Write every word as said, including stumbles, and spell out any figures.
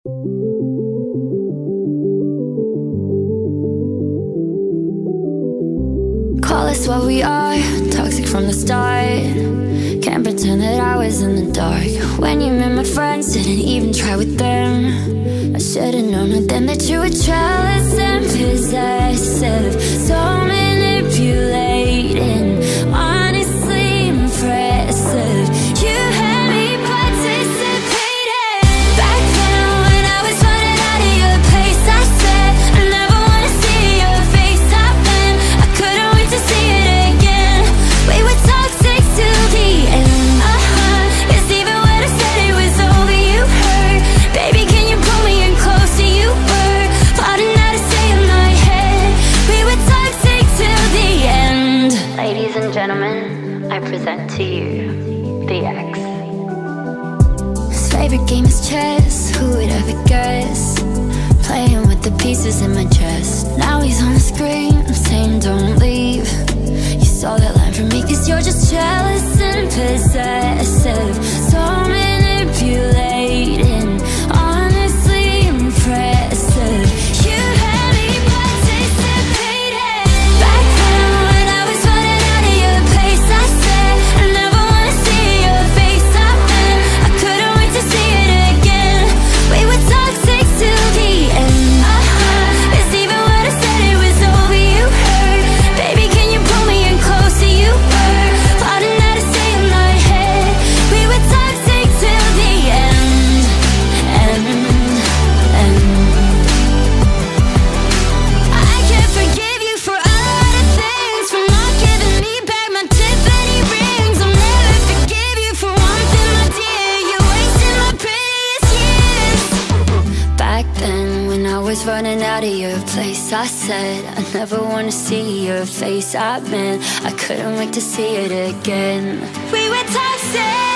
Call us what we are, toxic from the start. Can't pretend that I was in the dark. When you met my friends, didn't even try with them. I should've known it then that you were jealous and possessive, so manipulating, honestly impressive. You had me participating. Back then when I was running out of your place, I said I never wanna see your face. I meant I couldn't wait to see it again. We were toxic till the end. Uh-huh, 'cause even when I said it was over, you hurt. Baby, can you pull me in closer? You were plotting how to stay in my head. We were toxic till the end. Ladies and gentlemen, I present to you the X. His favorite game is chess, who would ever guess? Playing with the pieces in my chest. Now he's on the screen, I'm saying don't leave. You saw that line from me 'cause you're just jealous and possessive, so manipulating, honestly impressive. You had me participating. Back then when I was running out of your place, I said I never wanna see your face. I meant I couldn't wait to see it again. We were toxic till the end. Uh-huh, 'cause even when I said it was over, you hurt. Baby, can you pull me in closer? You were plotting how to stay in my head. We were toxic till the end. End, end. I can't forgive you for a lot of things, for not giving me back my Tiffany rings. I'll never forgive you for one thing, my dear. You wasted my prettiest years. Back then when I was running out of your place, I said I never wanna see your face. I meant I couldn't wait to see it again. We were toxic.